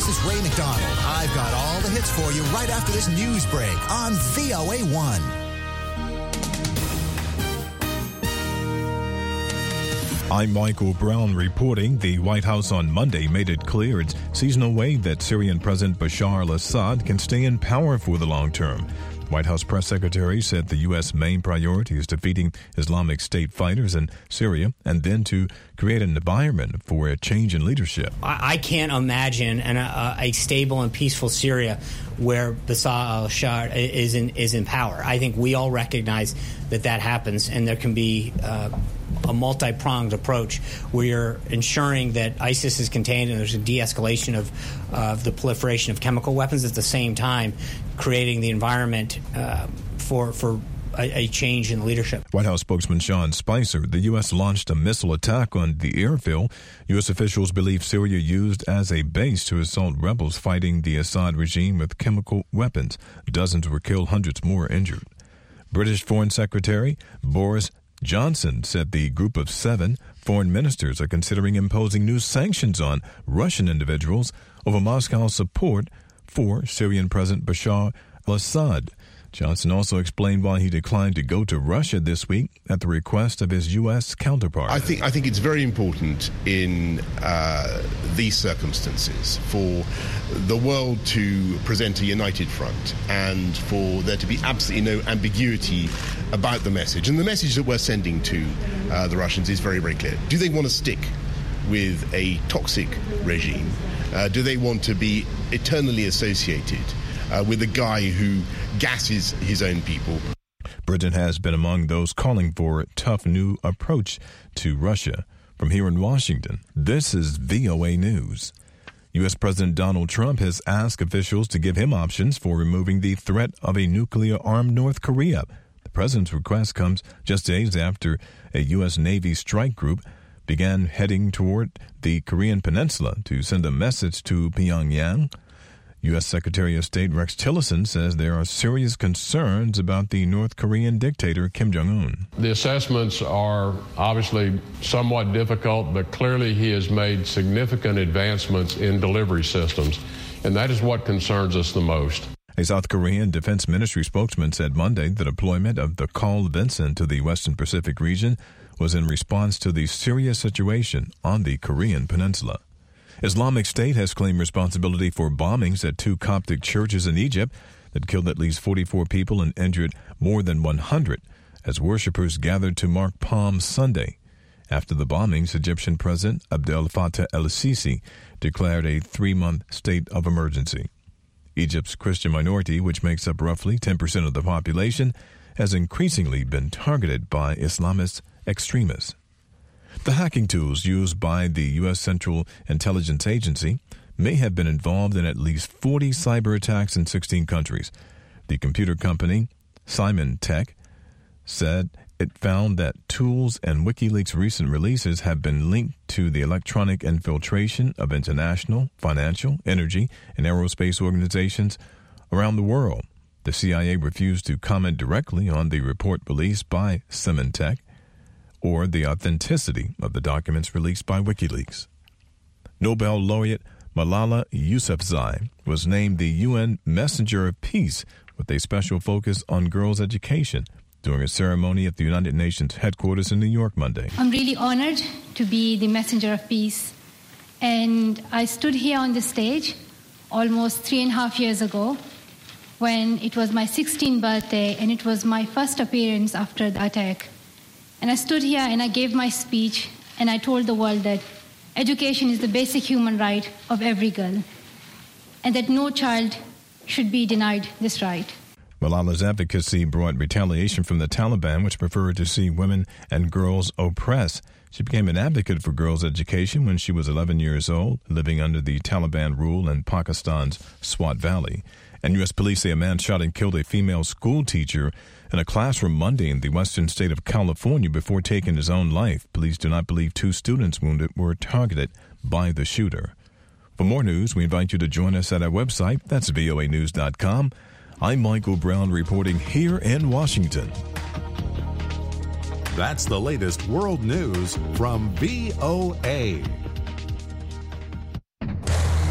This is Ray McDonald. I've got all the hits for you right after this news break on VOA1. I'm Michael Brown reporting. The White House on Monday made it clear it sees no way that Syrian President Bashar al-Assad can stay in power for the long term. White House press secretary said the U.S. main priority is defeating Islamic State fighters in Syria and then to create an environment for a change in leadership. I can't imagine a stable and peaceful Syria where Bashar al-Assad is in power. I think we all recognize that happens, and there can be a multi-pronged approach where you're ensuring that ISIS is contained and there's a de-escalation of the proliferation of chemical weapons, at the same time creating the environment for a change in leadership. White House spokesman Sean Spicer, the U.S. launched a missile attack on the airfield U.S. officials believe Syria used as a base to assault rebels fighting the Assad regime with chemical weapons. Dozens were killed, hundreds more injured. British Foreign Secretary Boris Johnson said the group of 7 foreign ministers are considering imposing new sanctions on Russian individuals over Moscow's support for Syrian President Bashar al-Assad. Johnson also explained why he declined to go to Russia this week at the request of his U.S. counterpart. I think it's very important in these circumstances for the world to present a united front and for there to be absolutely no ambiguity about the message. And the message that we're sending to the Russians is very, very clear. Do they want to stick with a toxic regime? Do they want to be eternally associated with a guy who gasses his own people? Britain has been among those calling for a tough new approach to Russia. From here in Washington, this is VOA News. U.S. President Donald Trump has asked officials to give him options for removing the threat of a nuclear-armed North Korea. The president's request comes just days after a U.S. Navy strike group began heading toward the Korean peninsula to send a message to Pyongyang. U.S. Secretary of State Rex Tillerson says there are serious concerns about the North Korean dictator Kim Jong-un. The assessments are obviously somewhat difficult, but clearly he has made significant advancements in delivery systems, and that is what concerns us the most. A South Korean Defense Ministry spokesman said Monday the deployment of the Carl Vinson to the Western Pacific region was in response to the serious situation on the Korean peninsula. Islamic State has claimed responsibility for bombings at 2 Coptic churches in Egypt that killed at least 44 people and injured more than 100 as worshippers gathered to mark Palm Sunday. After the bombings, Egyptian President Abdel Fattah el-Sisi declared a 3-month state of emergency. Egypt's Christian minority, which makes up roughly 10% of the population, has increasingly been targeted by Islamist extremists. The hacking tools used by the U.S. Central Intelligence Agency may have been involved in at least 40 cyber attacks in 16 countries. The computer company Symantec said it found that tools and WikiLeaks' recent releases have been linked to the electronic infiltration of international, financial, energy, and aerospace organizations around the world. The CIA refused to comment directly on the report released by Symantec or the authenticity of the documents released by WikiLeaks. Nobel laureate Malala Yousafzai was named the UN Messenger of Peace with a special focus on girls' education during a ceremony at the United Nations headquarters in New York Monday. I'm really honored to be the Messenger of Peace. And I stood here on the stage almost 3.5 years ago when it was my 16th birthday and it was my first appearance after the attack. And I stood here and I gave my speech and I told the world that education is the basic human right of every girl and that no child should be denied this right. Malala's advocacy brought retaliation from the Taliban, which preferred to see women and girls oppressed. She became an advocate for girls' education when she was 11 years old, living under the Taliban rule in Pakistan's Swat Valley. And U.S. police say a man shot and killed a female school teacher in a classroom Monday in the western state of California before taking his own life. Police do not believe 2 students wounded were targeted by the shooter. For more news, we invite you to join us at our website. That's voanews.com. I'm Michael Brown reporting here in Washington. That's the latest world news from VOA.